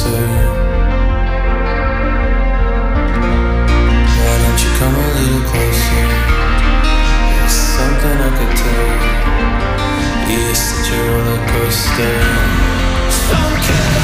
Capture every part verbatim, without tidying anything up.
closer? Why don't you come a little closer? There's something I could tell. You're such a roller coaster. Some kid.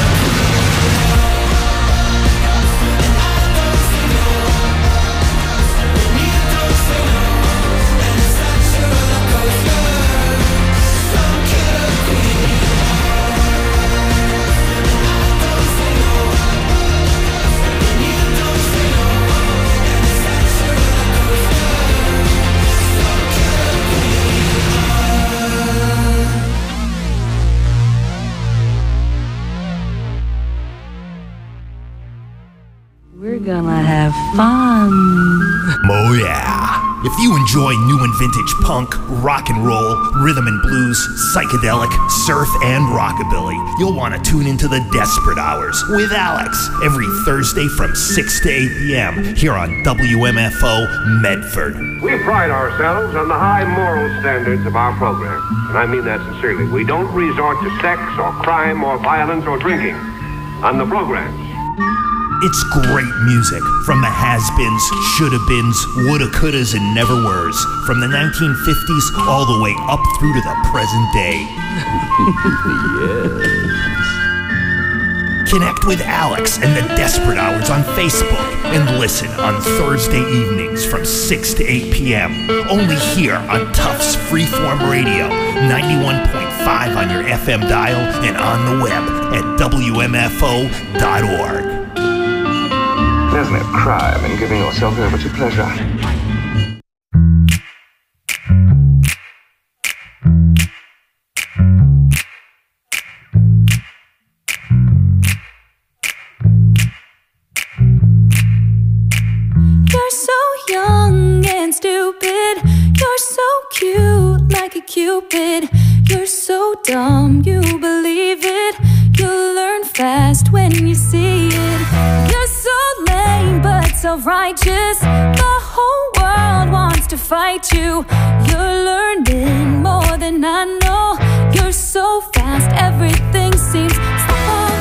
We're gonna have fun. Oh yeah. If you enjoy new and vintage punk, rock and roll, rhythm and blues, psychedelic, surf, and rockabilly, you'll want to tune into the Desperate Hours with Alex every Thursday from six to eight p.m. here on W M F O Medford. We pride ourselves on the high moral standards of our program, and I mean that sincerely. We don't resort to sex or crime or violence or drinking on the programs. It's great music from the has-beens, shoulda-beens, woulda-couldas, and never-weres, from the nineteen fifties all the way up through to the present day. Yes. Connect with Alex and the Desperate Hours on Facebook and listen on Thursday evenings from six to eight p.m. only here on Tufts Freeform Radio, ninety-one point five on your F M dial and on the web at W M F O dot org. There's no crime in giving yourself over to pleasure. You're so young and stupid. You're so cute like a cupid. You're so dumb you believe it. You'll learn fast when you see it. You're so lame but self-righteous. The whole world wants to fight you. You're learning more than I know. You're so fast, everything seems slow.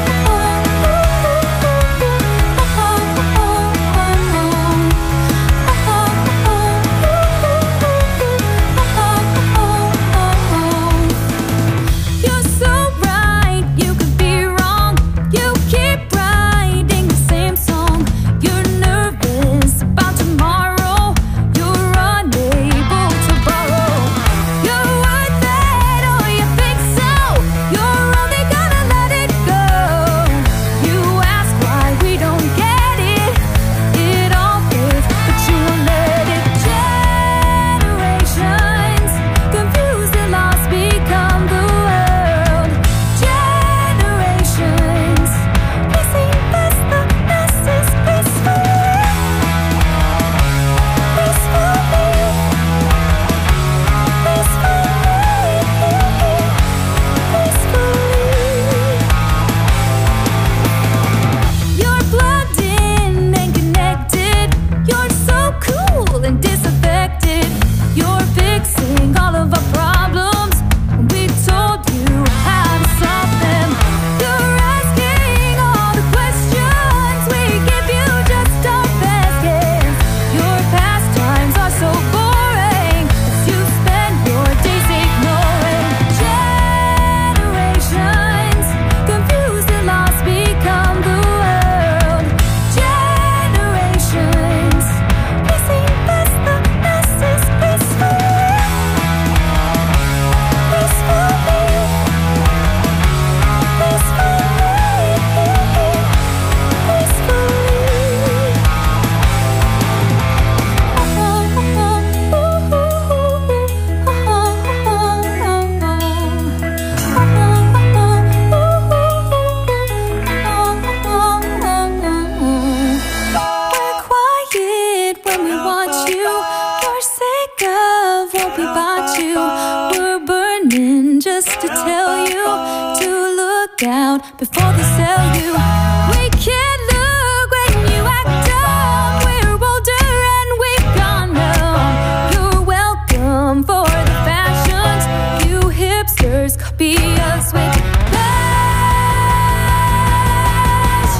Before they sell you, we can't look when you act dumb. We're older and we've gone numb. You're welcome for the fashions. You hipsters copy us with passion.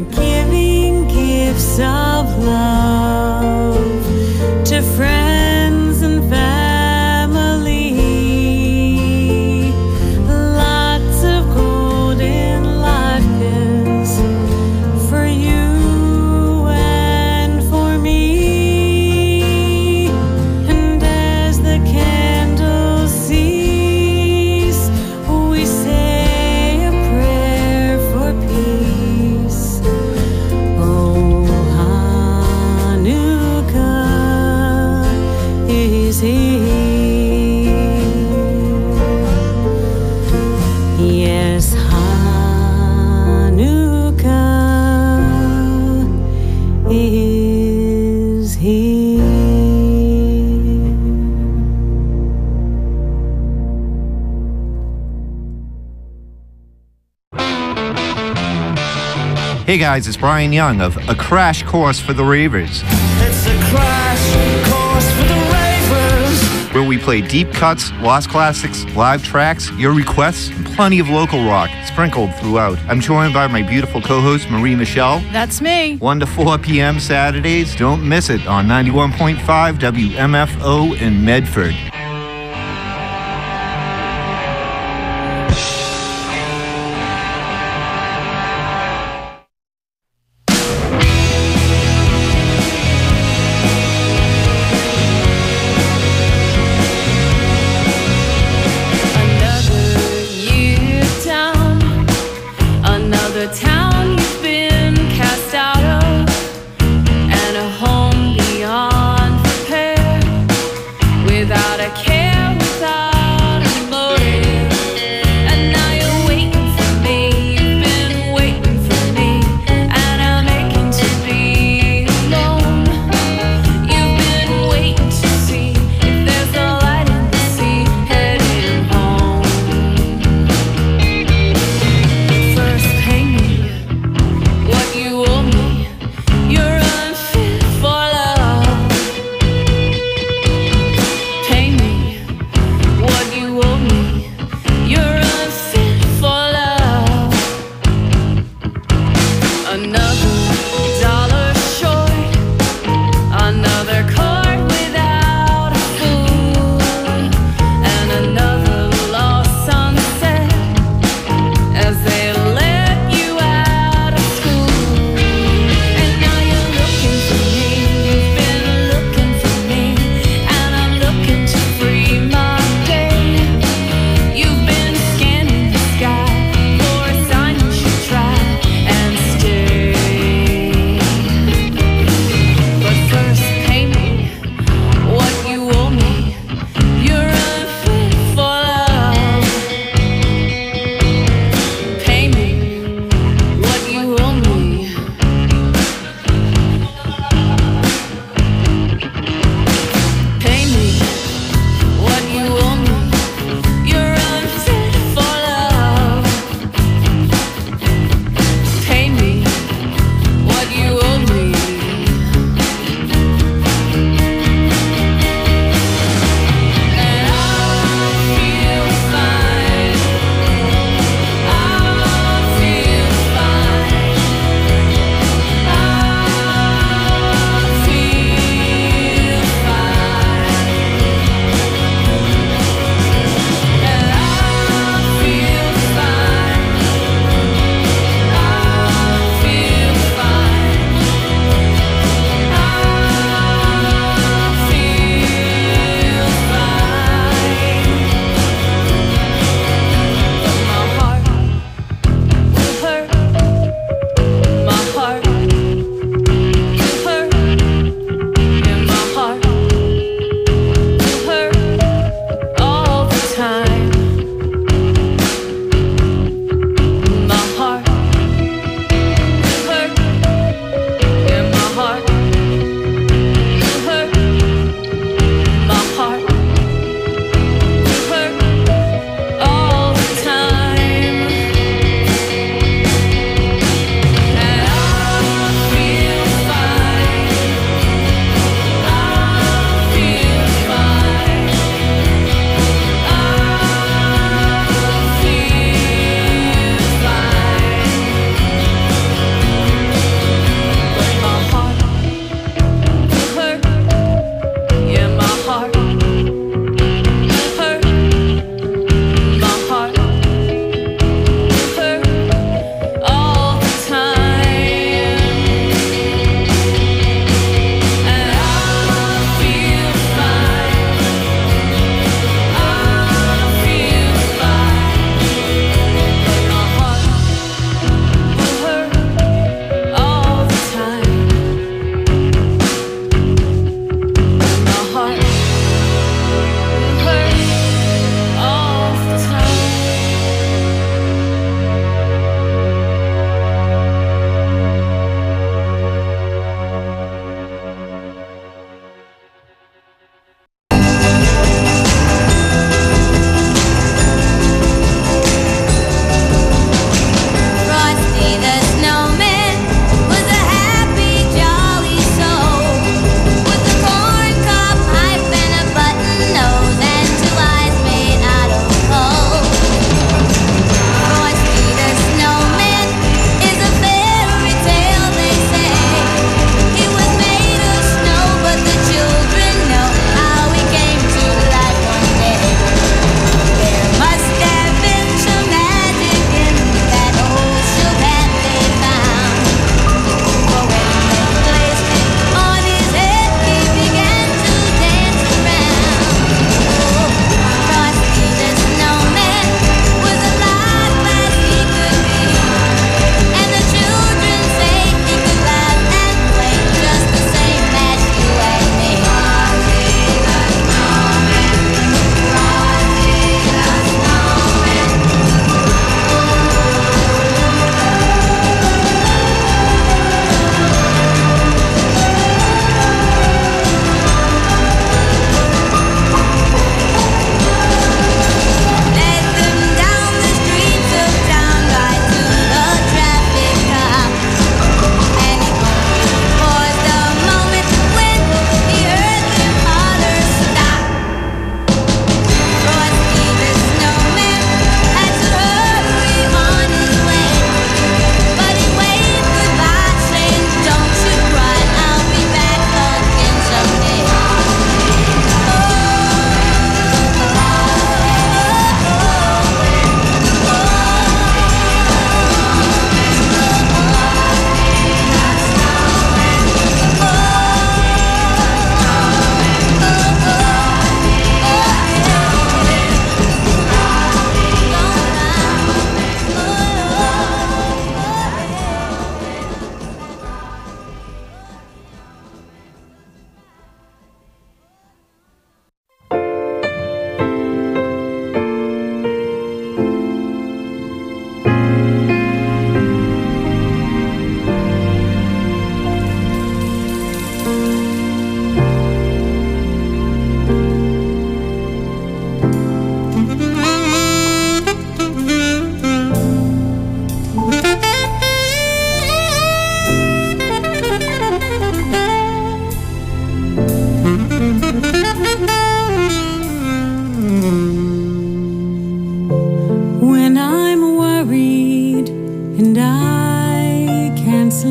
giving gifts of love to friends and family. Lots of golden latkes for you and for me. And as the candles cease, we say a prayer for peace. Oh, Hanukkah is here. Yes, Hanukkah is here. Hey guys, it's Brian Young of A Crash Course for the Ravers, It's a crash course for the ravers. where we play deep cuts, lost classics, live tracks, your requests, and plenty of local rock sprinkled throughout. I'm joined by my beautiful co-host Marie Michelle. That's me. one to four p.m. Saturdays. Don't miss it on ninety-one point five W M F O in Medford. Another year down, another town you've been cast out of, and a home beyond repair, without a care, without a motive. And now you're waiting for me, you've been waiting for me, and I'm aching to be alone. You've been waiting to see if there's a light in the sea, heading home. First pay me what you owe me, you're unfit for love. Pay me what you owe me, you're unfit for love. Another dollar short, another chord without a fool, and another lost sunset as they let you out of school. And now you're looking for me, you've been looking for me, and I'm looking to free my day. You've been scanning the sky for a sign you should try and stay.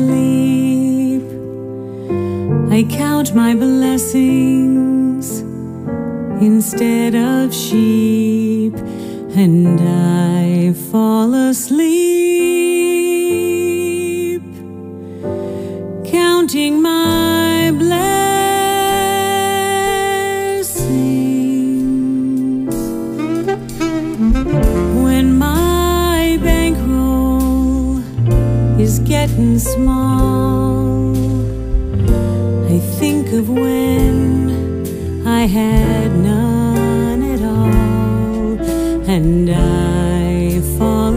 sleep. I count my blessings instead of sheep, and I fall asleep, counting my blessings. When my bankroll is getting small, I think of when I had none at all, and I fall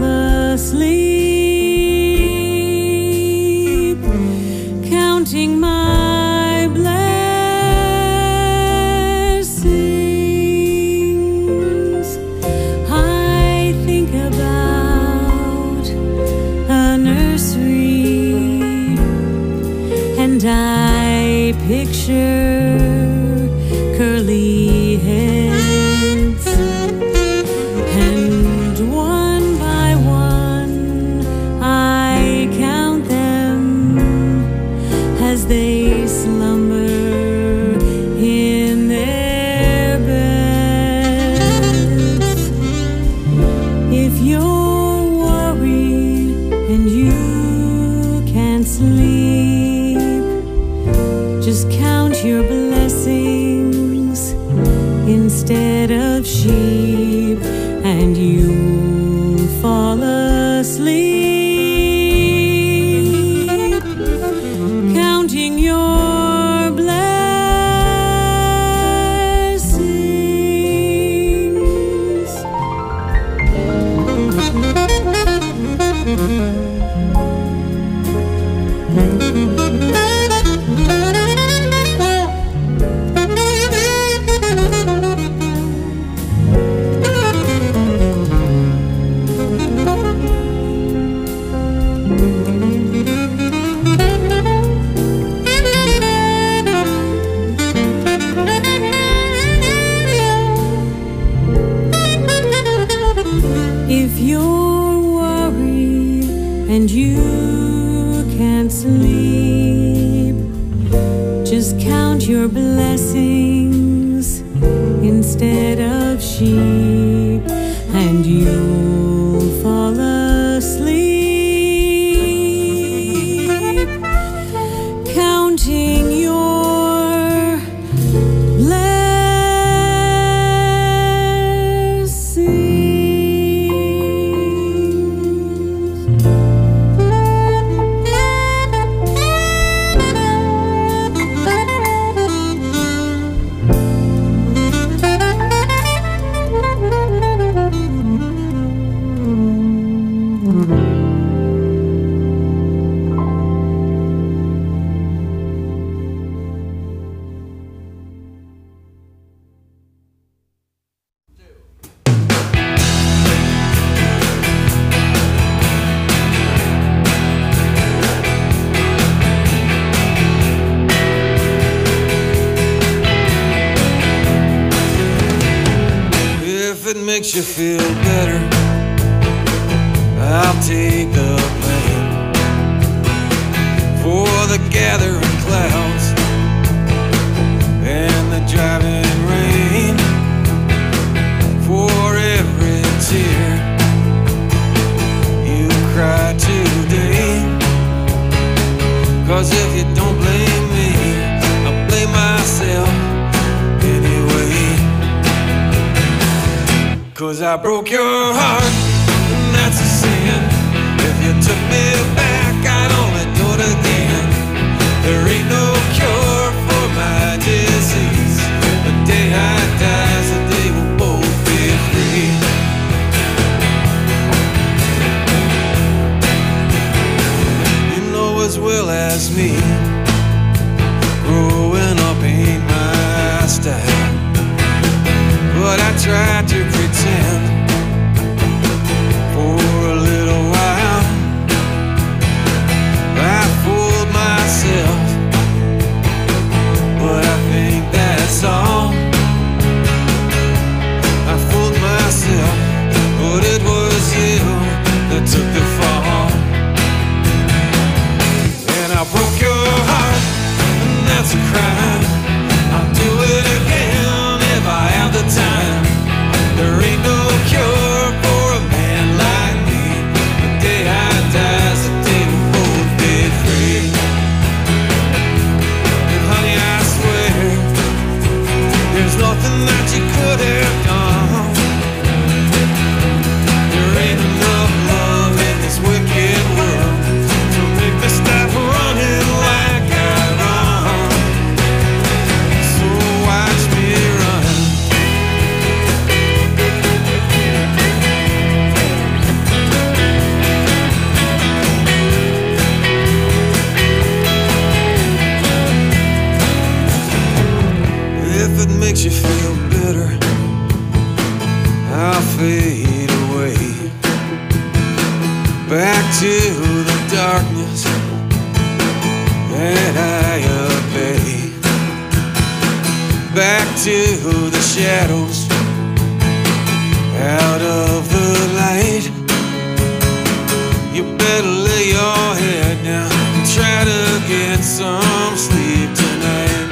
asleep, counting my blessings. I think about a nursery, and I picture curly heads, and one by one I count them as they slumber in their beds. If you're worried and you can't sleep, just count your blessings instead of sheep, and you'll fall asleep, counting your blessings. If you're worried and you can't sleep, just count your blessings instead of sheep, and you'll fall asleep, counting your blessings. If it makes you feel better, I'll take the blame for the gathering clouds and the driving rain, for every tear you cry today. 'Cause if you don't blame me, I'll blame myself anyway. 'Cause I broke your heart, and that's a sin. If you took me back, I'd only do it again. There ain't no cure for my disease. The day I die is the day we'll both be free. You know as well as me, growing up ain't my style, but I tried to pretend for a little while. I fooled myself, but I think that's all. I fooled myself, but it was you that took the fall. broke your heart, and that's a crime. I'll do it again if I have the time. There ain't no cure for a man like me. The day I die is the day we both be free. And honey, I swear, there's nothing that you could have done. There ain't enough love in this wicked world to make me stop running like I run. So watch me run. If it makes you feel bitter, I'll fade away back to the darkness that I obey, back to the shadows, out of the light. You better lay your head down and try to get some sleep tonight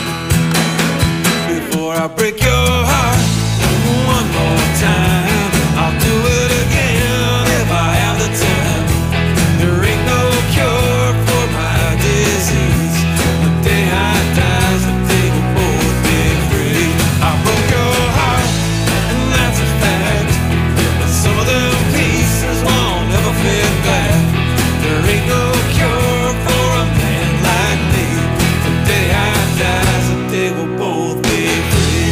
before I break your heart one more time. I'll do it again if I have the time. There ain't no cure for my disease. The day I die is the day we both be free. I broke your heart, and that's a fact. But some of them pieces won't ever fit back. There ain't no cure for a man like me. The day I die is the day we'll both be free.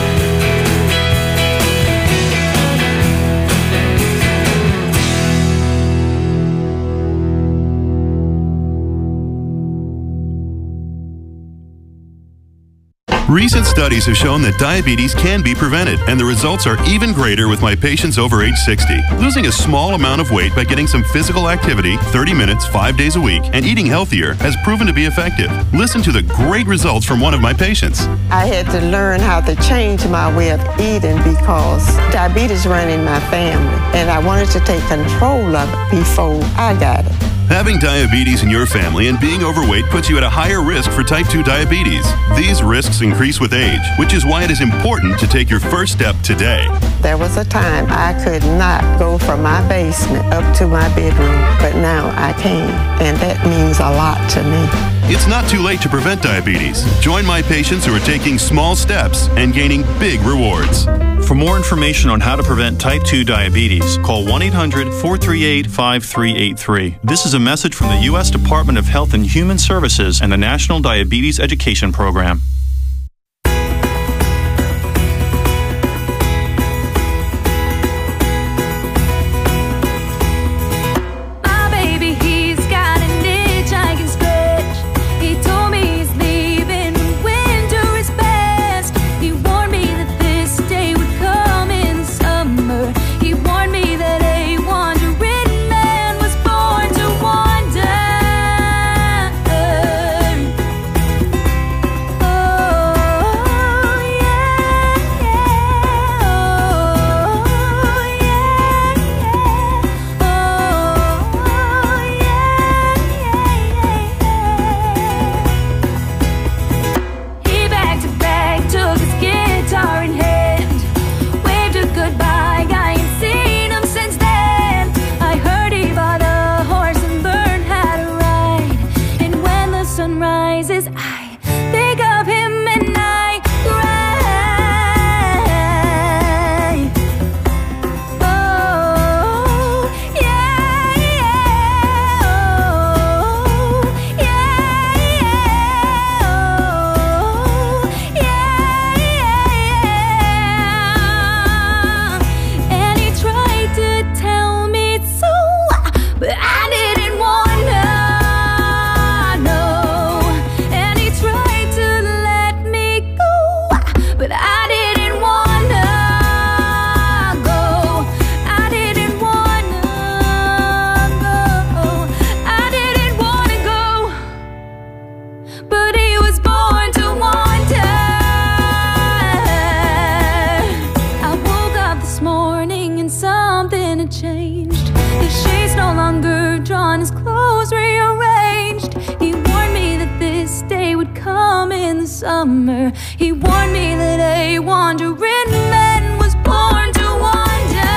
Recent studies have shown that diabetes can be prevented, and the results are even greater with my patients over age sixty. Losing a small amount of weight by getting some physical activity, thirty minutes, five days a week, and eating healthier has proven to be effective. Listen to the great results from one of my patients. I had to learn how to change my way of eating because diabetes ran in my family, and I wanted to take control of it before I got it. Having diabetes in your family and being overweight puts you at a higher risk for type two diabetes. These risks increase with age, which is why it is important to take your first step today. There was a time I could not go from my basement up to my bedroom, but now I can, and that means a lot to me. It's not too late to prevent diabetes. Join my patients who are taking small steps and gaining big rewards. For more information on how to prevent type two diabetes, call one eight hundred, four three eight, five three eight three. This is a message from the U S Department of Health and Human Services and the National Diabetes Education Program. But I didn't wanna know. And he summer. He warned me that a wandering man was born to wander.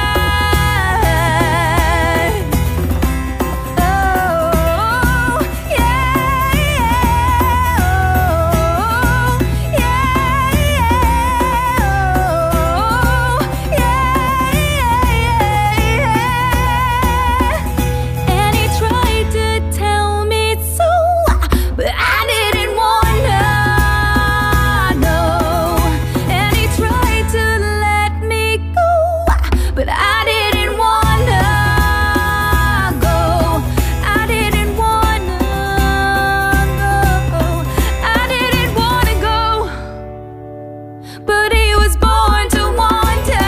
Oh, yeah, yeah, oh, yeah, yeah, oh, yeah, yeah, yeah. And he tried to tell me so, but I didn't wanna know. And he tried to let me go, but I didn't wanna go. I didn't wanna go. I didn't wanna go, but he was born to wander.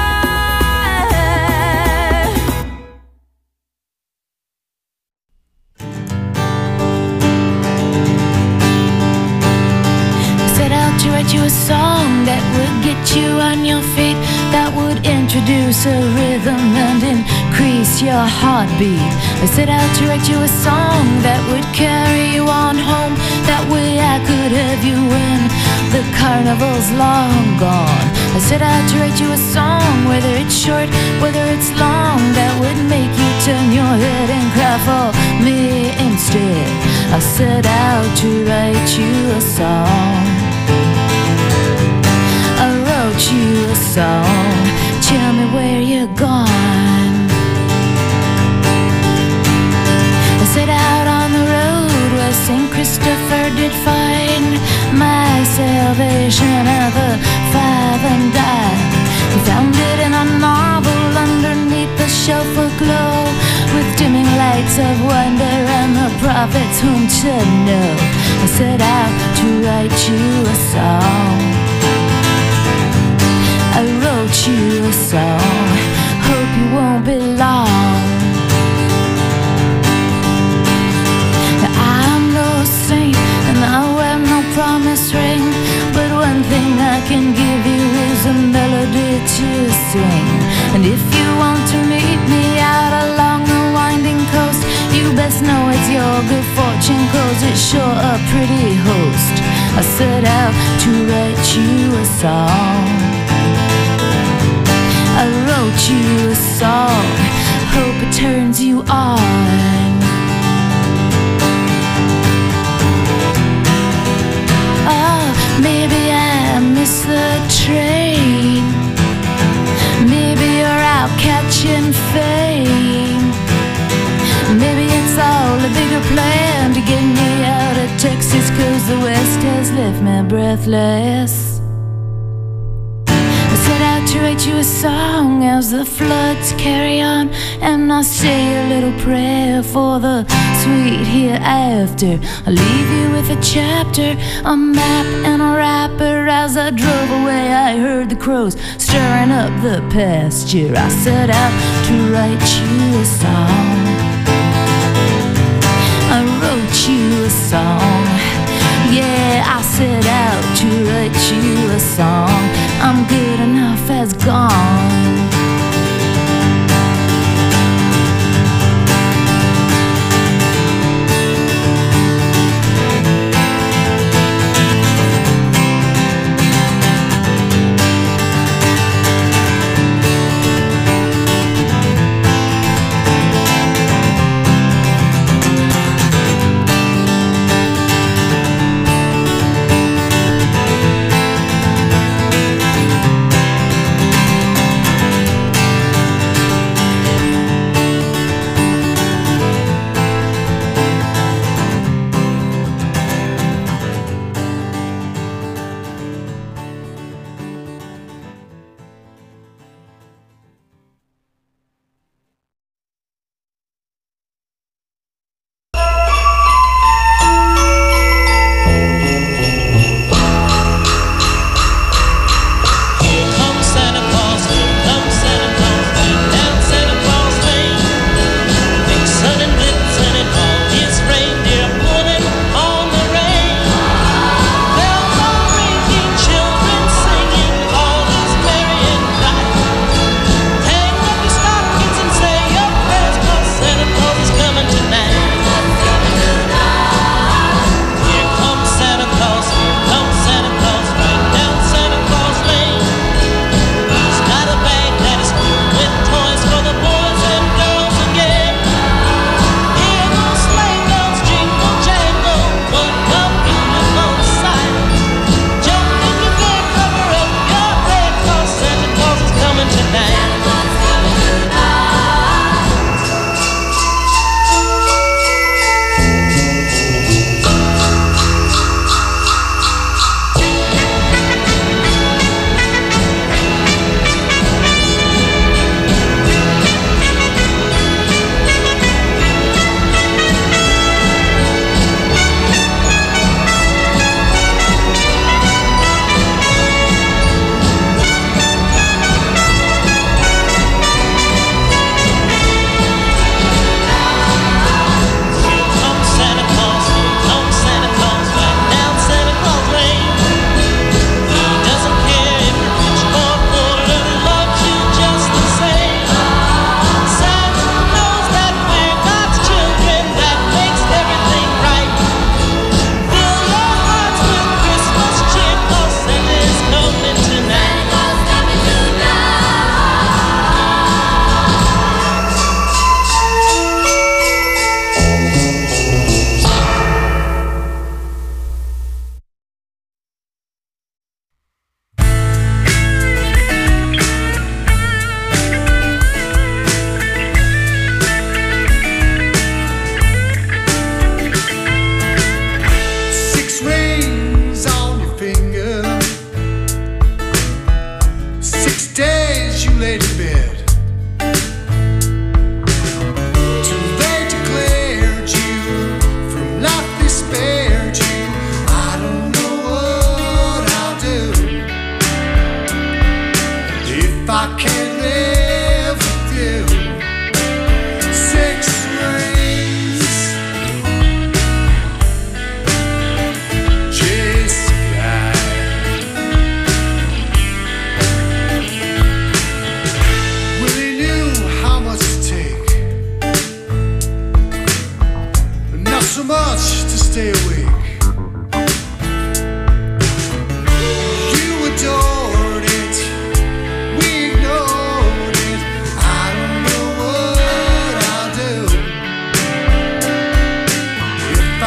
Set out to write you a song that would get you on your feet, that would introduce a rhythm and increase your heartbeat. I set out to write you a song that would carry you on home. That way I could have you when the carnival's long gone. I set out to write you a song, whether it's short, whether it's long, that would make you turn your head and cry for me instead. I set out to write you a song. I wrote you a song. Tell me where you're gone. I set out on the road where Saint Christopher did find my salvation at the five and dime. He found it in a novel underneath the shelf aglow, with dimming lights of wonder and the prophets whom to know. I set out to write you a song. I wrote you a song. Hope you won't be long. I'm no saint and I wear no promise ring, but one thing I can give you is a melody to sing. And if you want to meet me out along the winding coast, you best know it's your good fortune, 'cause it's sure a pretty host. I set out to write you a song. I wrote you a song. Hope it turns you on. Oh, maybe I missed the train. Maybe you're out catching fame. Maybe it's all a bigger plan to get me out of Texas, 'cause the West has left me breathless. I set out to write you a song as the floods carry on, and I say a little prayer for the sweet hereafter. I leave you with a chapter, a map, and a wrapper. As I drove away, I heard the crows stirring up the pasture. I set out to write you a song. I wrote you a song. Yeah, I set out to write you a song. I'm good enough as gone.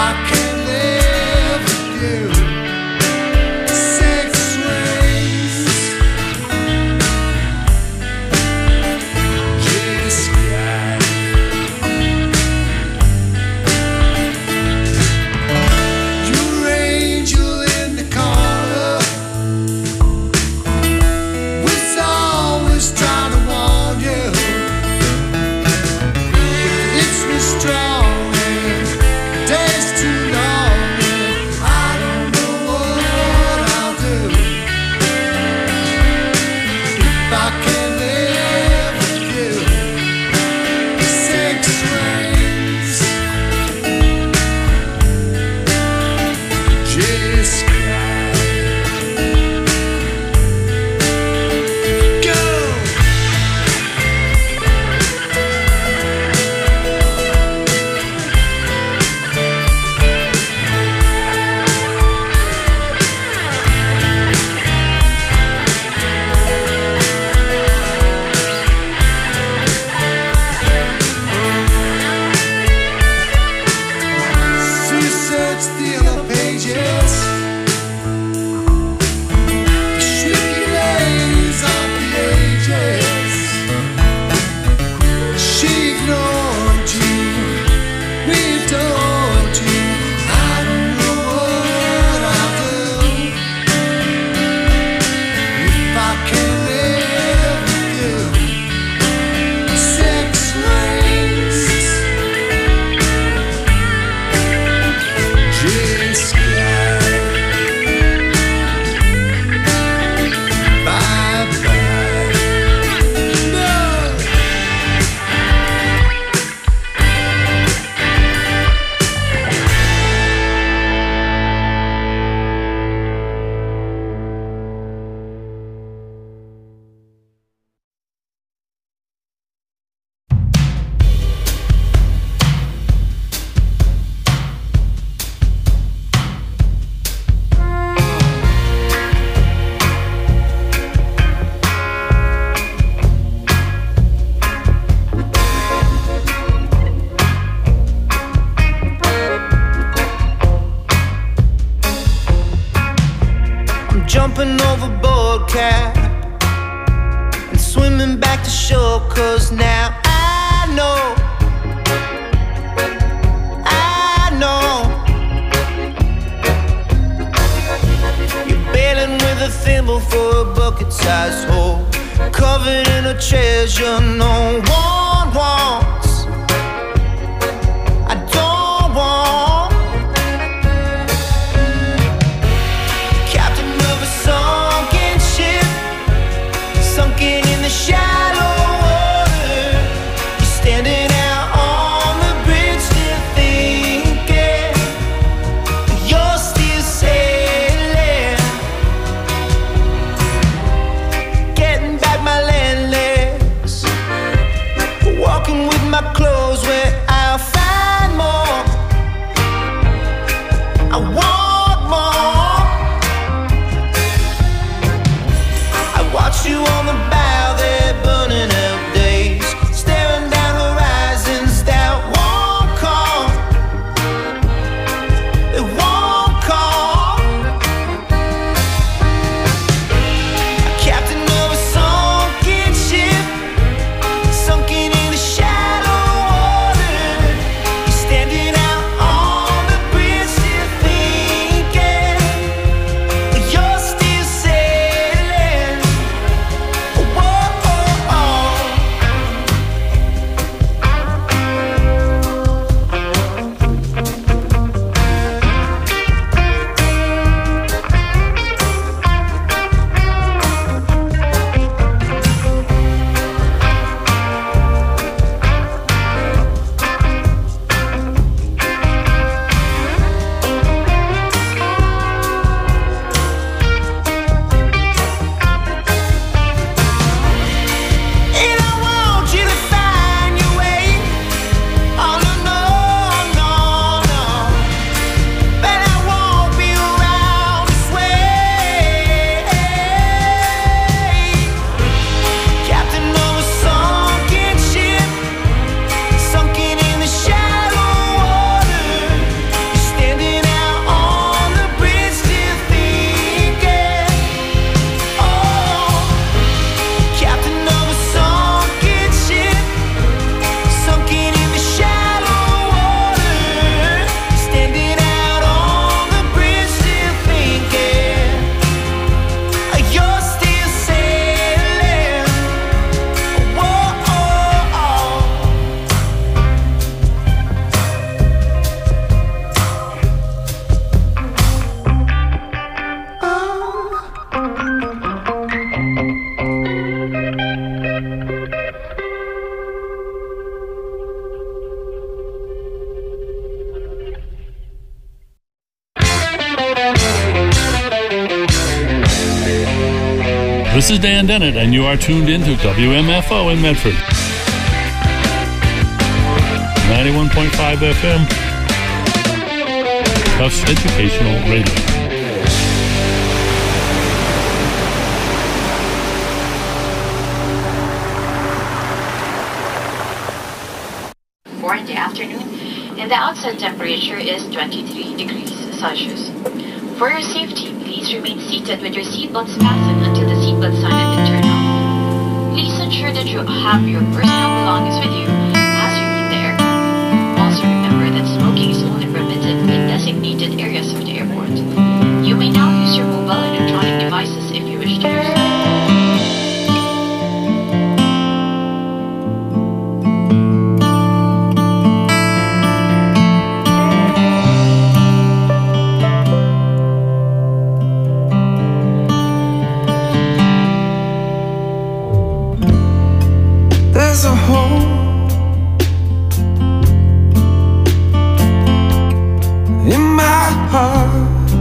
jumping overboard, cat, and swimming back to shore, 'cause now I know, I know you're bailing with a thimble for a bucket-sized hole, covered in a treasure no one wants. I don't want. Captain of a sunken ship, sunken in the shallow water. You're standing out on the bridge, still thinking you're still sailing. Getting back my land legs, walking with my This is Dan Dennett, and you are tuned into W M F O in Medford. ninety-one point five F M. Tufts Educational Radio. four in the afternoon, and the outside temperature is twenty-three degrees Celsius. For your safety, please remain seated with your seatbelts fastened until the seatbelt sign has been turned off. Please ensure that you have your personal belongings with you as you leave the aircraft. Also remember that smoking is only permitted in designated areas of the airport. You may now use your mobile electronic devices if you wish to use them. There's a hole in my heart,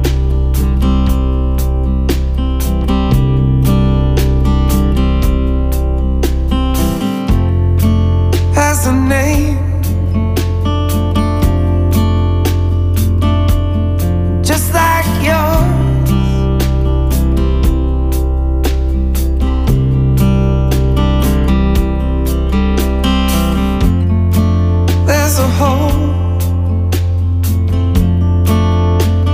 has a name, just like yours. There's a hole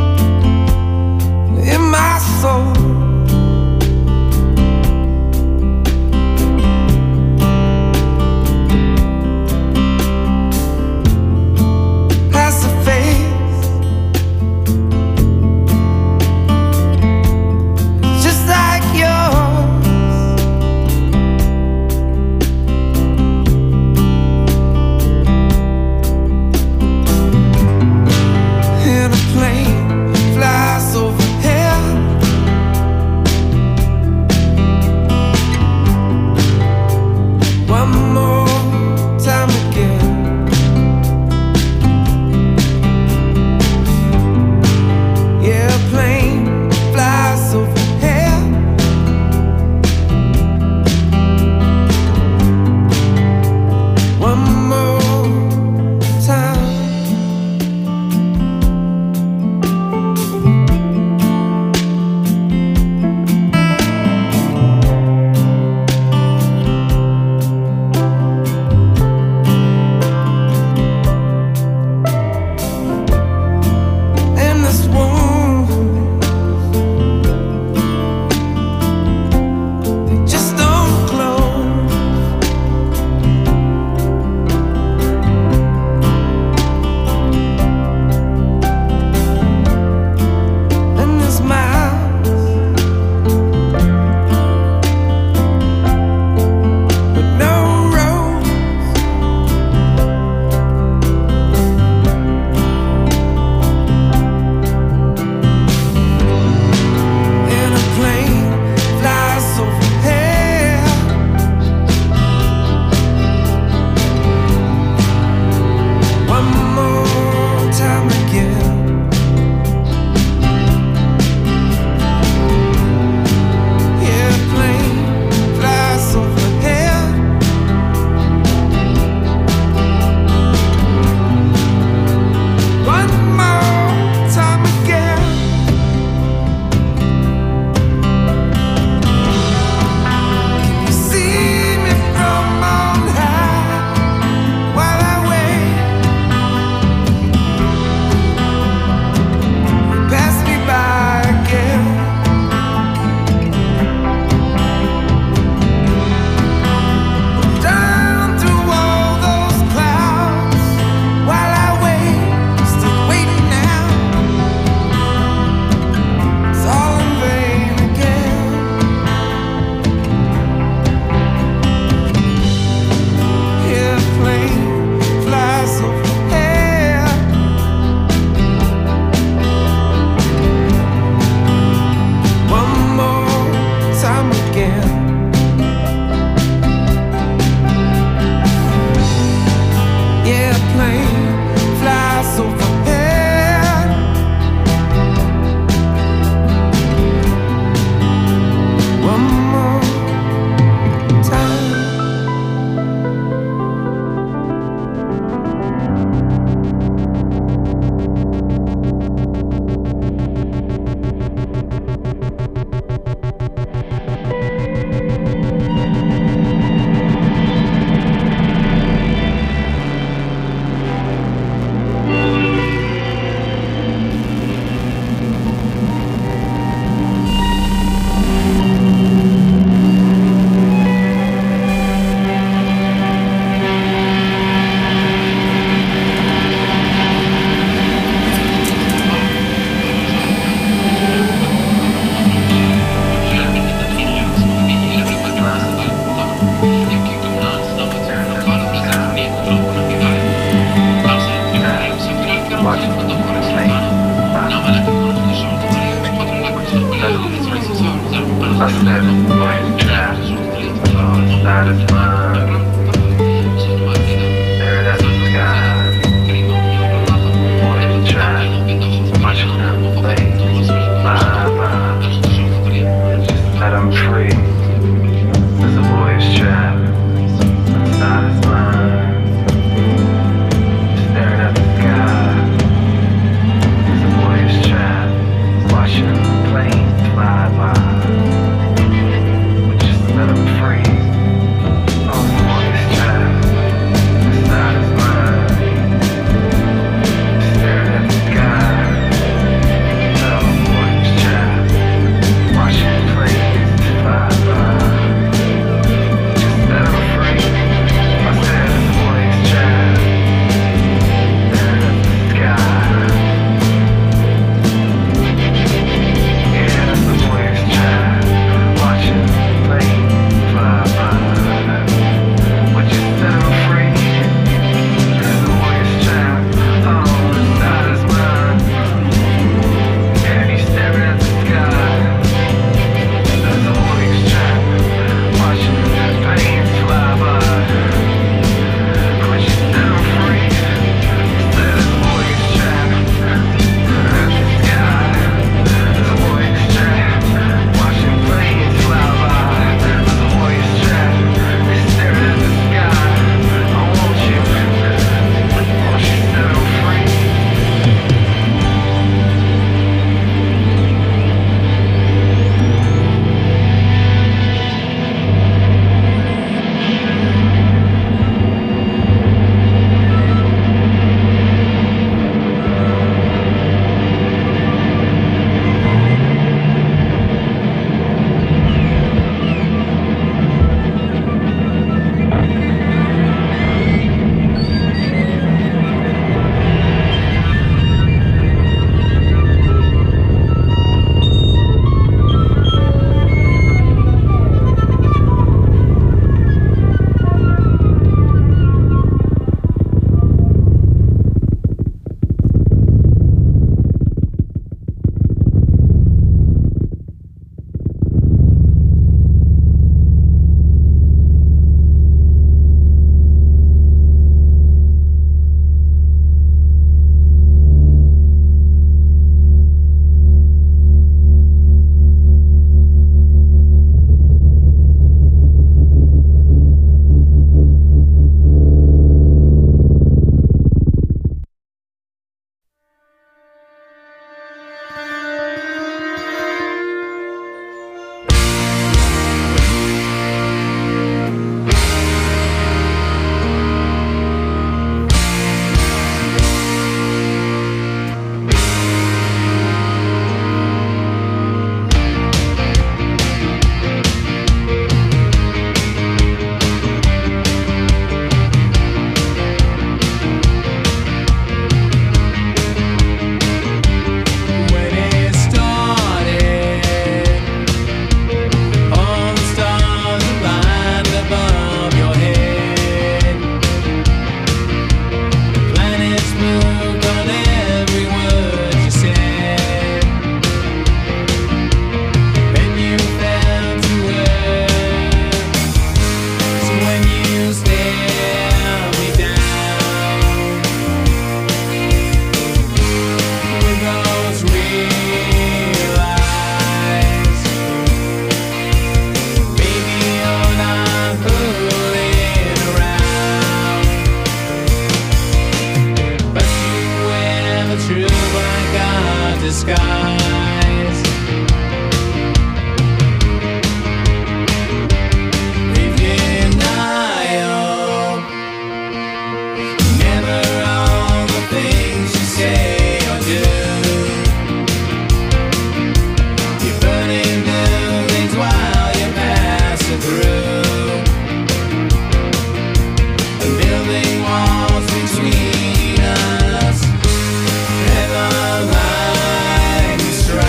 Strike.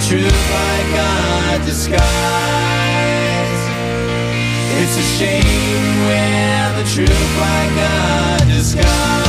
truth like a disguise. It's a shame when the truth like a disguise.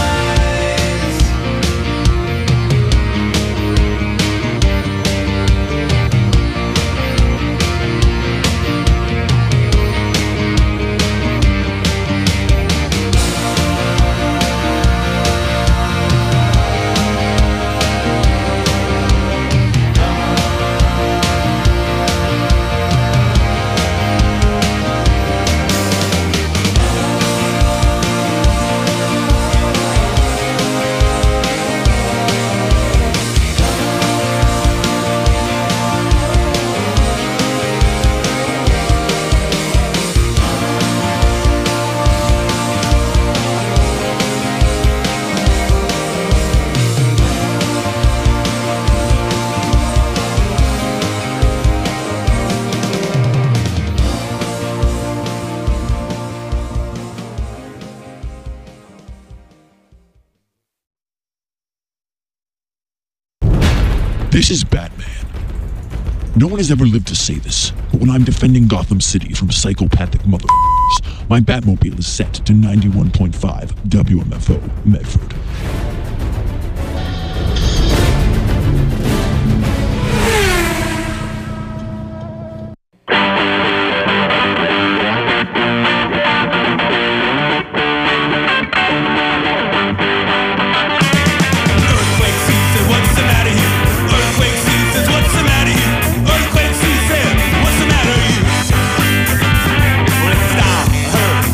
This is Batman. No one has ever lived to say this, but when I'm defending Gotham City from psychopathic motherfuckers, my Batmobile is set to ninety-one point five W M F O Medford.